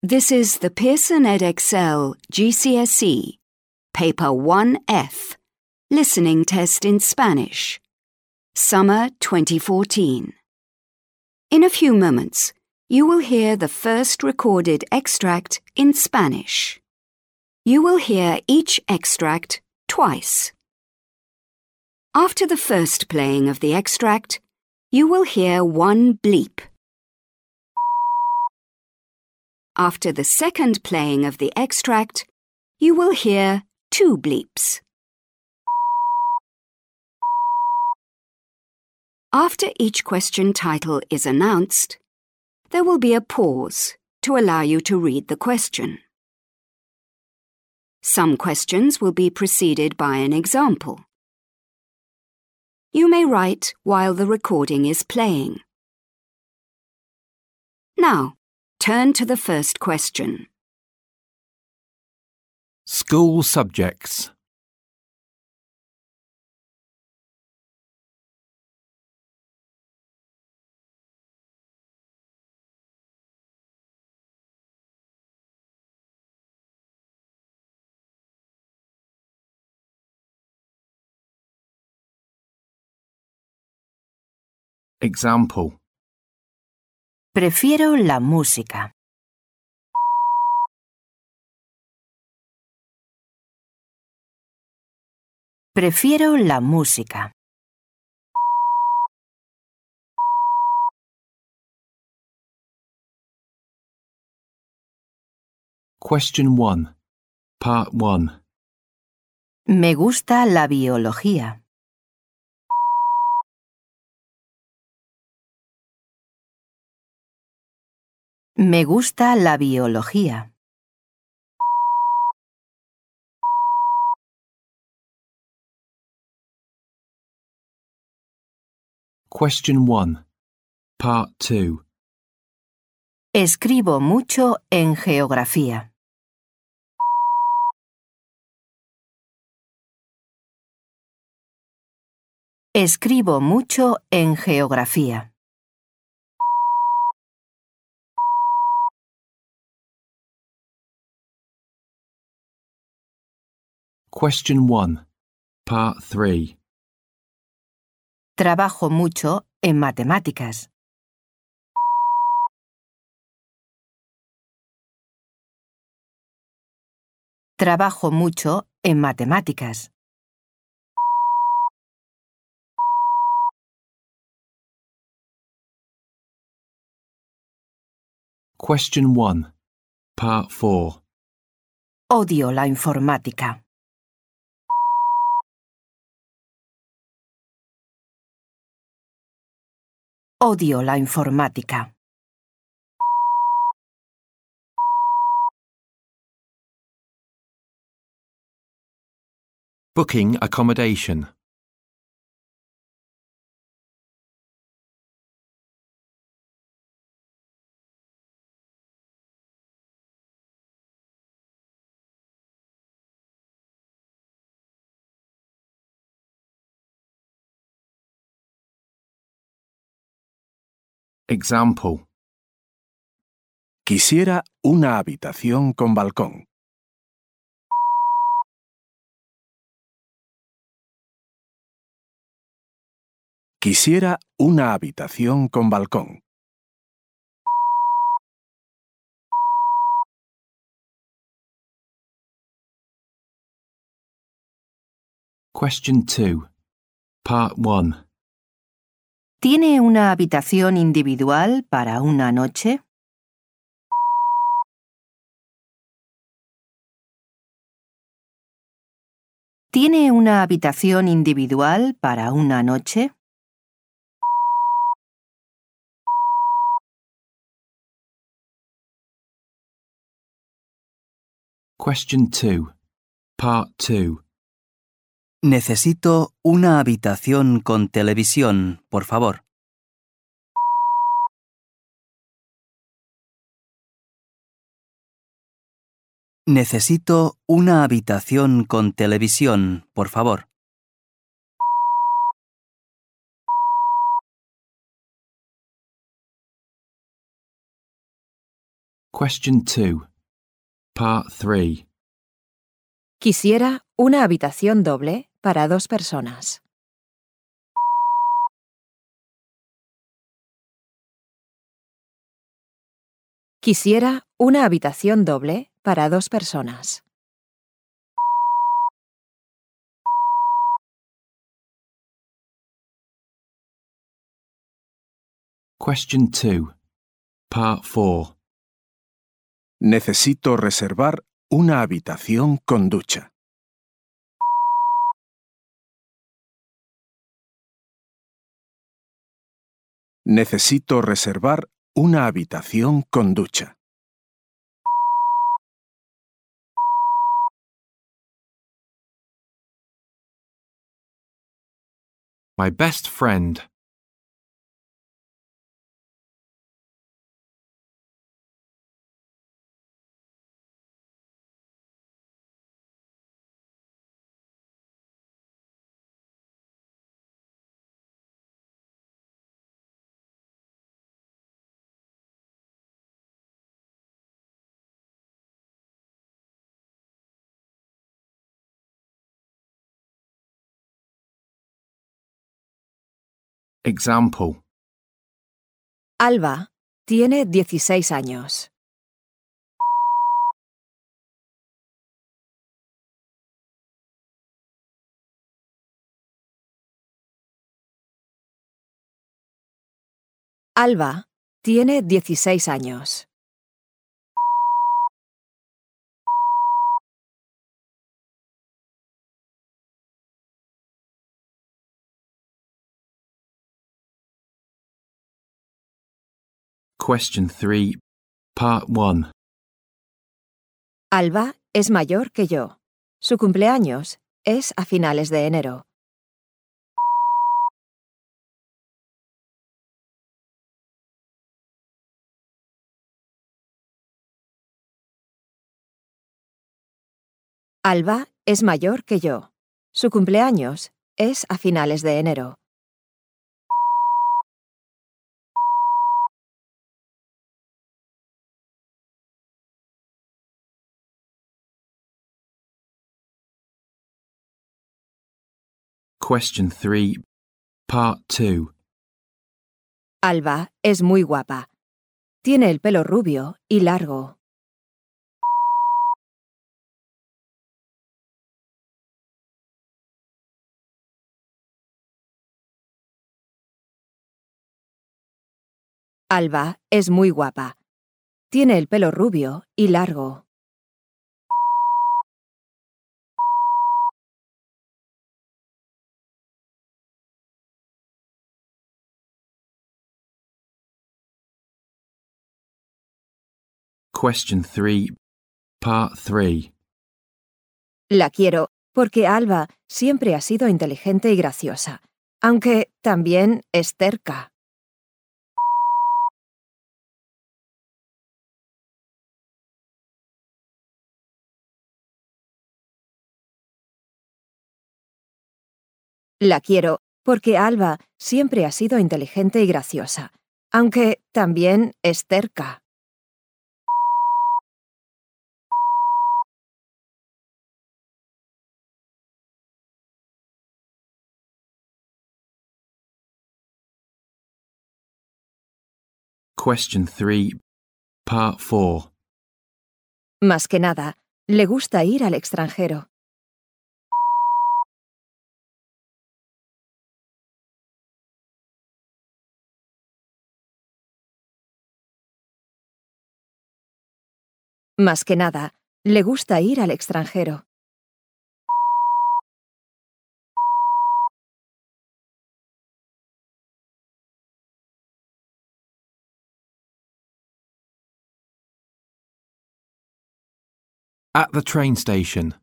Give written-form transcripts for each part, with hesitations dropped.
This is the Pearson EdXL GCSE, Paper 1F, Listening Test in Spanish, Summer 2014. In a few moments, you will hear the first recorded extract in Spanish. You will hear each extract twice. After the first playing of the extract, you will hear one bleep. After the second playing of the extract, you will hear two bleeps. After each question title is announced, there will be a pause to allow you to read the question. Some questions will be preceded by an example. You may write while the recording is playing. Now, turn to the first question. School subjects. Example. Prefiero la música. Prefiero la música. Question 1. Part 1. Me gusta la biología. Me gusta la biología. Question 1. Part 2. Escribo mucho en geografía. Escribo mucho en geografía. Question 1. Part 3. Trabajo mucho en matemáticas. Trabajo mucho en matemáticas. Question 1. Part 4. Odio la informática. Odio la informática. Booking accommodation. Example. Quisiera una habitación con balcón. Quisiera una habitación con balcón. Question 2. Part 1. ¿Tiene una habitación individual para una noche? ¿Tiene una habitación individual para una noche? Question 2. Part 2. Necesito una habitación con televisión, por favor. Necesito una habitación con televisión, por favor. Question 2. Part 3. Quisiera una habitación doble para 2 personas. Quisiera una habitación doble para 2 personas. Question 2. Part 4. Necesito reservar una habitación con ducha. Necesito reservar una habitación con ducha. My best friend. Example. Alba tiene 16 años. Alba tiene 16 años. Question 3. Part 1. Alba es mayor que yo. Su cumpleaños es a finales de enero. Alba es mayor que yo. Su cumpleaños es a finales de enero. Question 3. Part 2. Alba es muy guapa. Tiene el pelo rubio y largo. Alba es muy guapa. Tiene el pelo rubio y largo. Question 3. Part 3. La quiero porque Alba siempre ha sido inteligente y graciosa, aunque también es terca. La quiero porque Alba siempre ha sido inteligente y graciosa, aunque también es terca. Question 3. Part 4. Más que nada, le gusta ir al extranjero. Más que nada, le gusta ir al extranjero. At the train station.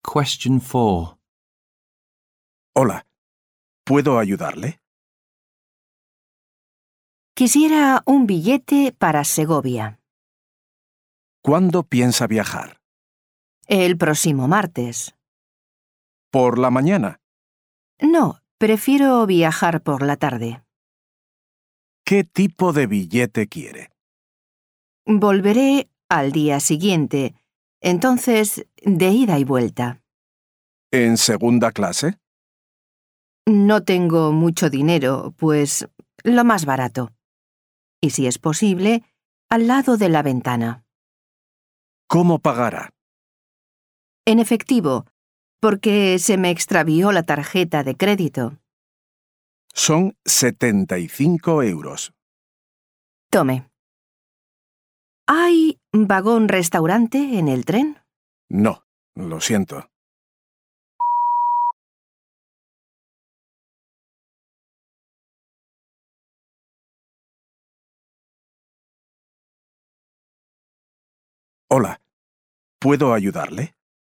Question 4. Hola, ¿puedo ayudarle? Quisiera un billete para Segovia. ¿Cuándo piensa viajar? El próximo martes. ¿Por la mañana? No, prefiero viajar por la tarde. ¿Qué tipo de billete quiere? Volveré al día siguiente, entonces de ida y vuelta. ¿En segunda clase? No tengo mucho dinero, pues lo más barato. Y si es posible, al lado de la ventana. ¿Cómo pagará? En efectivo, porque se me extravió la tarjeta de crédito. Son 75 euros. Tome. ¿Hay vagón restaurante en el tren? No, lo siento. Hola, ¿puedo ayudarle?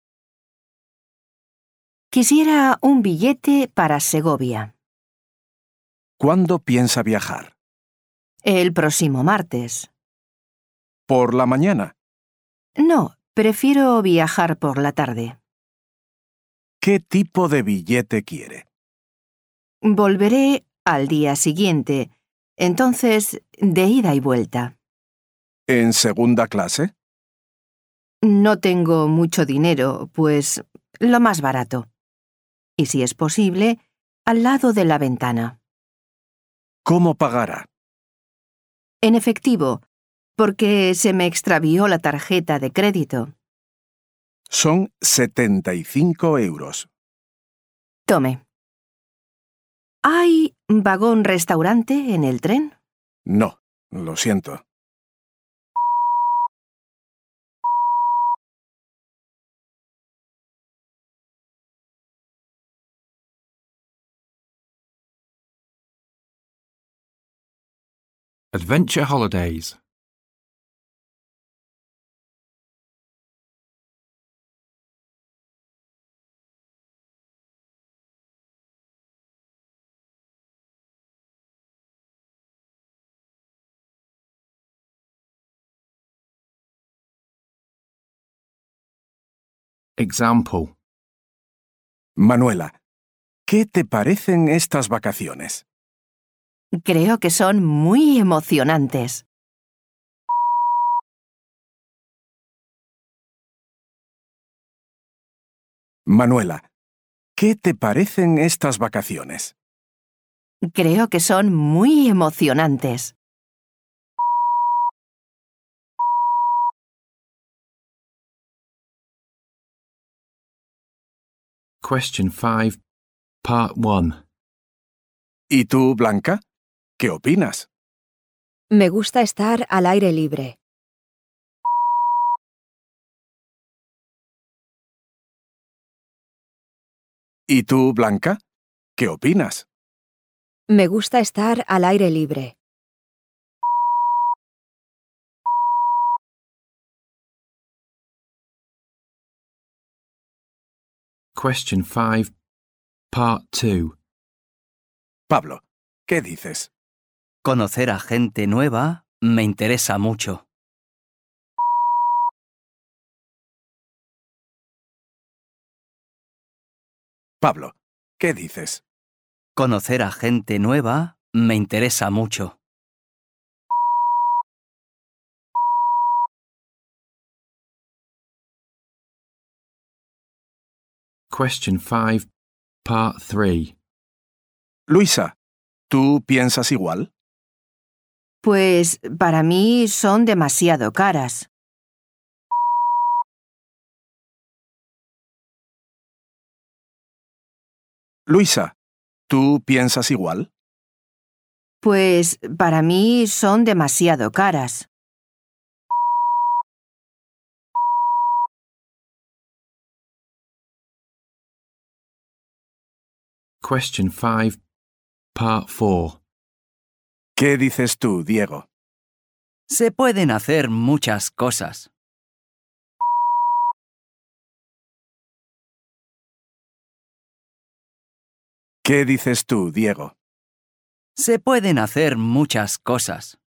Quisiera un billete para Segovia. ¿Cuándo piensa viajar? El próximo martes. ¿Por la mañana? No, prefiero viajar por la tarde. ¿Qué tipo de billete quiere? Volveré al día siguiente, entonces de ida y vuelta. ¿En segunda clase? No tengo mucho dinero, pues lo más barato. Y si es posible, al lado de la ventana. ¿Cómo pagará? En efectivo, porque se me extravió la tarjeta de crédito. Son 75 euros. Tome. ¿Hay vagón restaurante en el tren? No, lo siento. Adventure holidays. Example. Manuela, ¿qué te parecen estas vacaciones? Creo que son muy emocionantes. Manuela, ¿qué te parecen estas vacaciones? Creo que son muy emocionantes. Question 5. Part 1. ¿Y tú, Blanca? ¿Qué opinas? Me gusta estar al aire libre. ¿Y tú, Blanca? ¿Qué opinas? Me gusta estar al aire libre. Question 5. Part 2. Pablo, ¿qué dices? Conocer a gente nueva me interesa mucho. Pablo, ¿qué dices? Conocer a gente nueva me interesa mucho. Question 5. Part 3. Luisa, ¿tú piensas igual? Pues para mí son demasiado caras. Luisa, ¿tú piensas igual? Pues para mí son demasiado caras. Question 5. Part 4. ¿Qué dices tú, Diego? Se pueden hacer muchas cosas. ¿Qué dices tú, Diego? Se pueden hacer muchas cosas.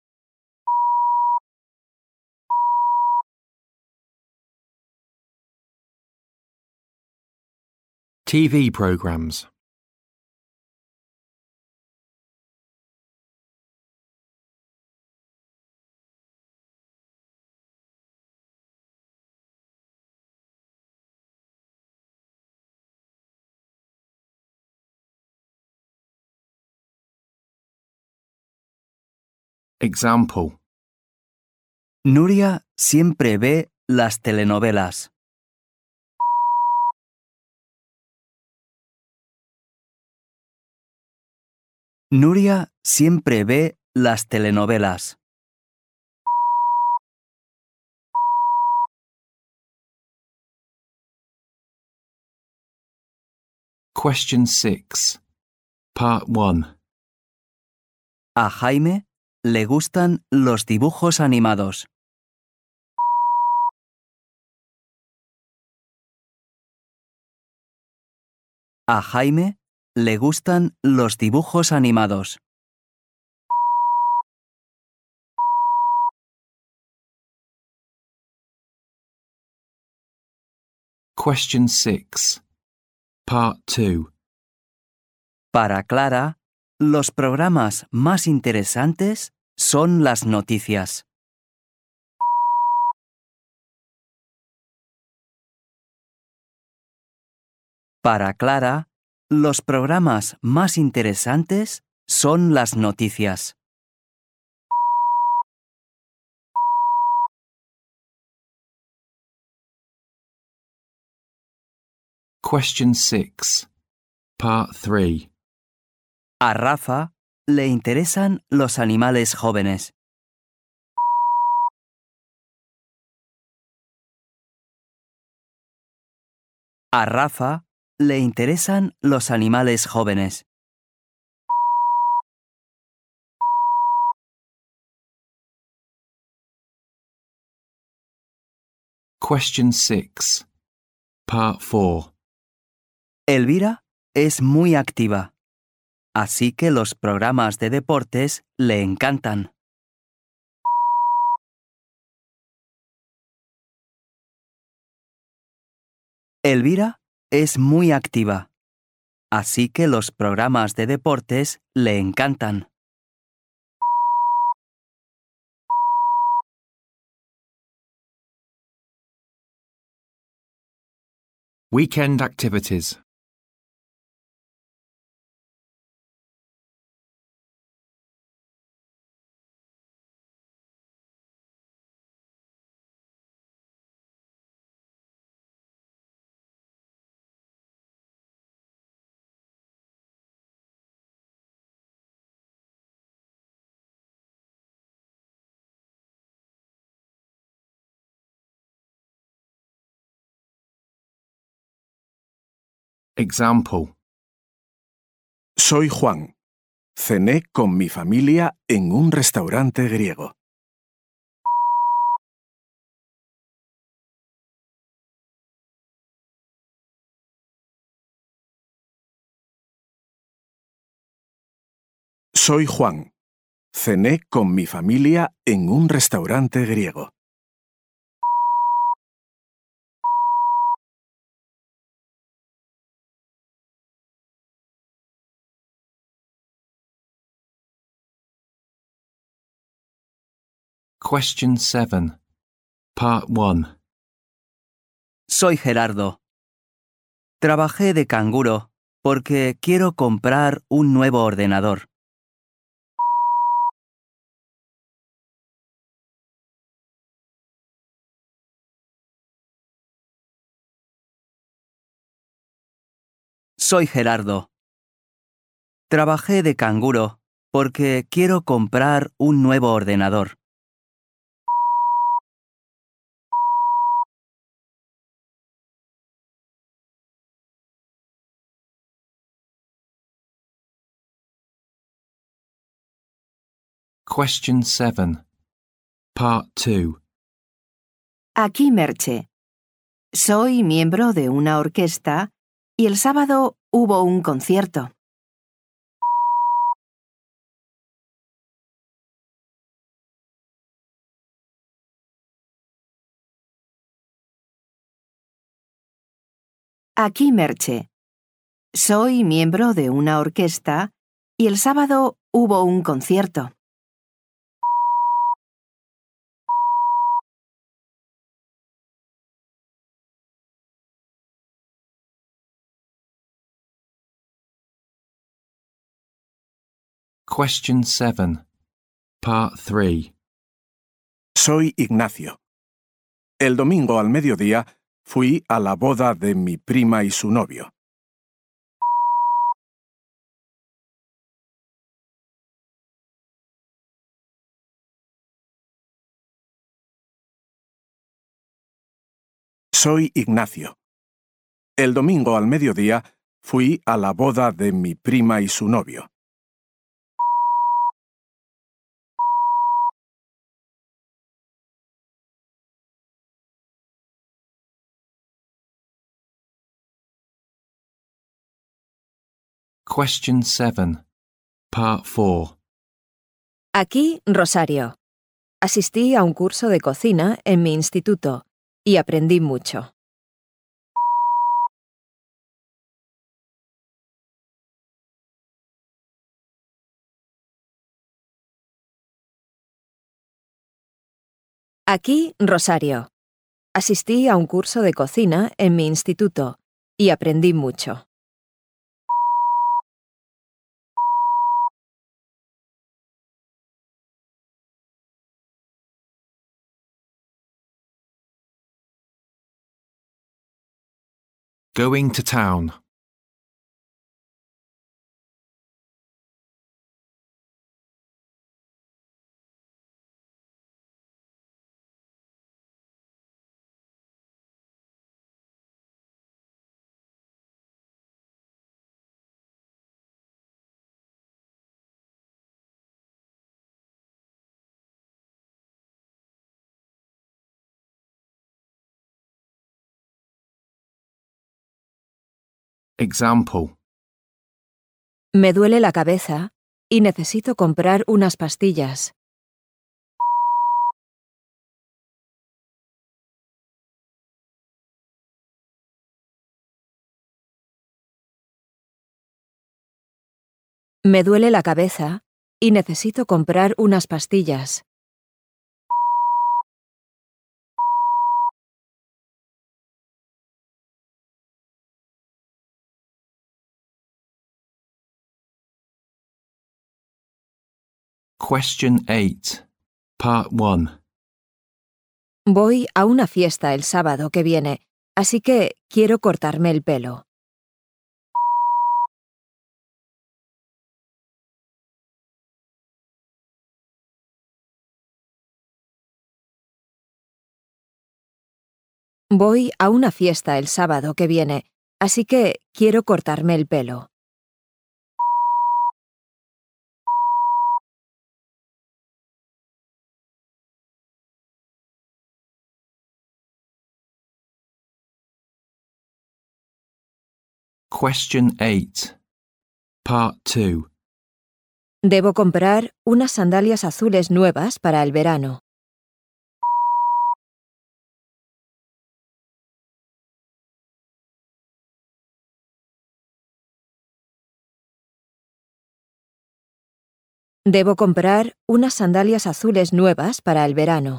TV programs. Example. Nuria siempre ve las telenovelas. Nuria siempre ve las telenovelas. Question 6. Part 1. A Jaime le gustan los dibujos animados. A Jaime le gustan los dibujos animados. Question 6. Part 2. Para Clara, los programas más interesantes son las noticias. Para Clara, los programas más interesantes son las noticias. Question 6. Part 3. A Rafa le interesan los animales jóvenes. A Rafa le interesan los animales jóvenes. Question 6. Part 4. Elvira es muy activa, así que los programas de deportes le encantan. Elvira es muy activa, así que los programas de deportes le encantan. Weekend activities. Example. Soy Juan. Cené con mi familia en un restaurante griego. Soy Juan. Cené con mi familia en un restaurante griego. Question 7. Part 1. Soy Gerardo. Trabajé de canguro porque quiero comprar un nuevo ordenador. Soy Gerardo. Trabajé de canguro porque quiero comprar un nuevo ordenador. Question 7. Part 2. Aquí Merche. Soy miembro de una orquesta y el sábado hubo un concierto. Aquí Merche. Soy miembro de una orquesta y el sábado hubo un concierto. Question 7. Part 3. Soy Ignacio. El domingo al mediodía fui a la boda de mi prima y su novio. Soy Ignacio. El domingo al mediodía fui a la boda de mi prima y su novio. Question 7. Part 4. Aquí Rosario. Asistí a un curso de cocina en mi instituto y aprendí mucho. Aquí Rosario. Asistí a un curso de cocina en mi instituto y aprendí mucho. Going to town. Example. Me duele la cabeza y necesito comprar unas pastillas. Me duele la cabeza y necesito comprar unas pastillas. Question 8. Part 1. Voy a una fiesta el sábado que viene, así que quiero cortarme el pelo. Voy a una fiesta el sábado que viene, así que quiero cortarme el pelo. Question 8. Part 2. Debo comprar unas sandalias azules nuevas para el verano. Debo comprar unas sandalias azules nuevas para el verano.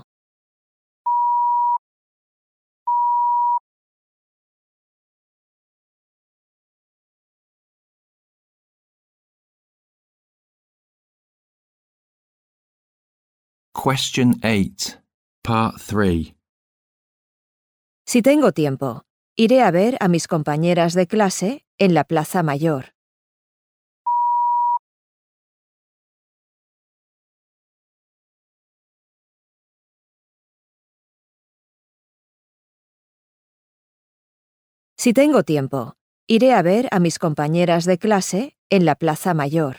Question 8. Part 3. Si tengo tiempo, iré a ver a mis compañeras de clase en la Plaza Mayor. Si tengo tiempo, iré a ver a mis compañeras de clase en la Plaza Mayor.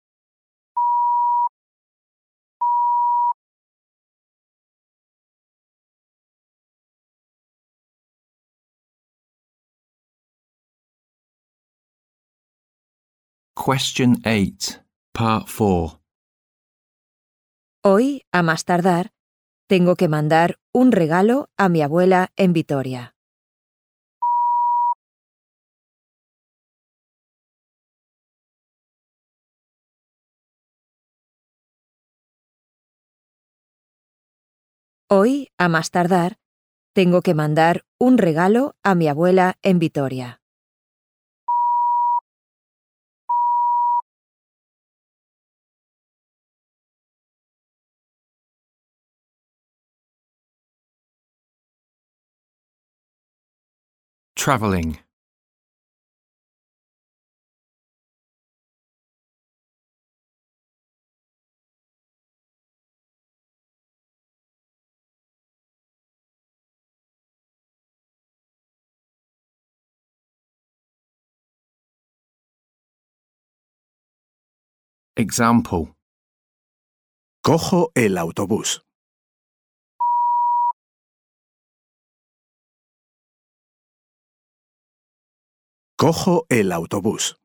Question 8. Part 4. Hoy, a más tardar, tengo que mandar un regalo a mi abuela en Vitoria. Hoy, a más tardar, tengo que mandar un regalo a mi abuela en Vitoria. Travelling. Example. Cojo el autobús. Cojo el autobús.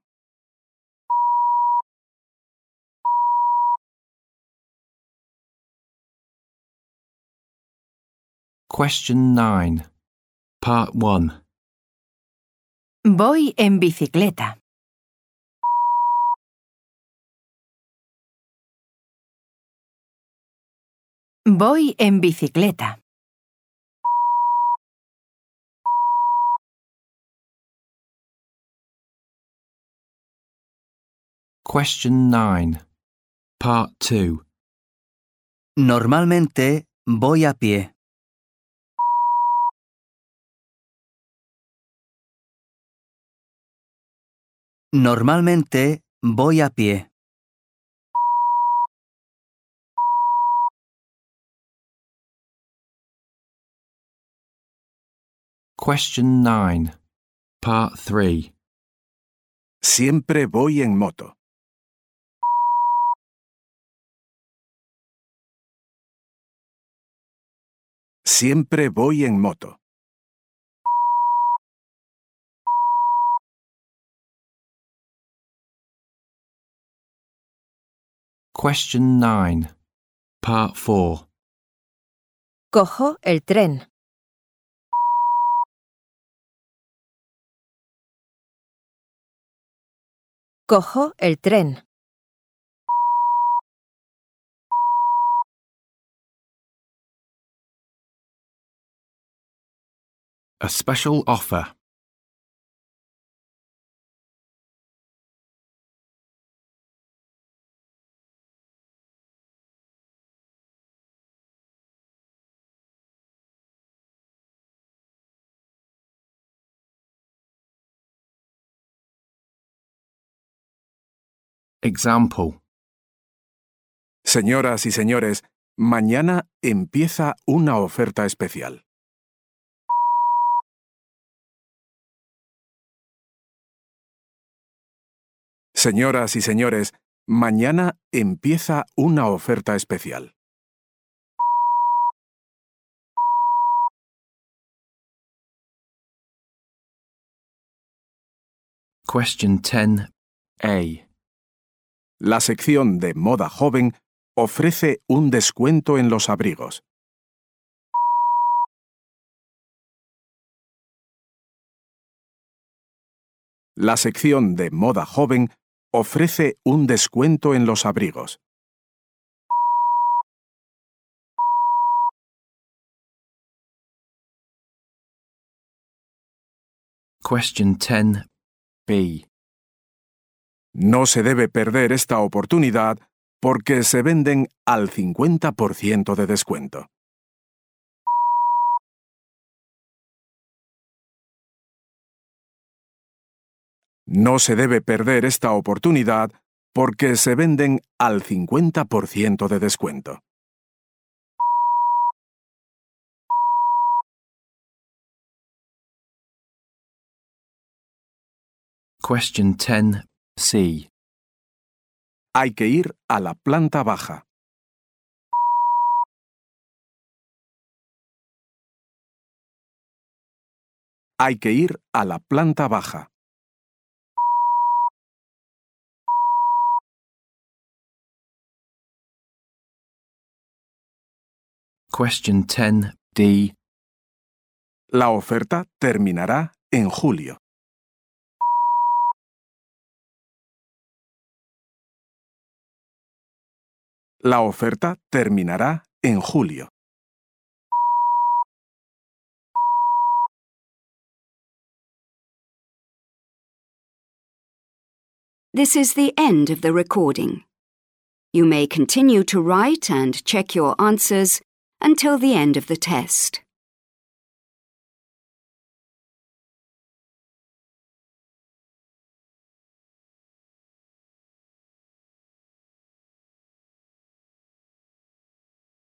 Question 9. Part 1. Voy en bicicleta. Voy en bicicleta. Question 9. Part 2. Normalmente voy a pie. Normalmente voy a pie. Question 9. Part 3. Siempre voy en moto. Siempre voy en moto. Question 9. Part 4. Cojo el tren. Cojo el tren. A special offer. Example. Señoras y señores, mañana empieza una oferta especial. Señoras y señores, mañana empieza una oferta especial. Question 10A. La sección de moda joven ofrece un descuento en los abrigos. La sección de moda joven ofrece un descuento en los abrigos. Question 10B. No se debe perder esta oportunidad porque se venden al 50% de descuento. No se debe perder esta oportunidad porque se venden al 50% de descuento. Question 10C. Hay que ir a la planta baja. Hay que ir a la planta baja. Question 10D. La oferta terminará en julio. La oferta terminará en julio. This is the end of the recording. You may continue to write and check your answers until the end of the test.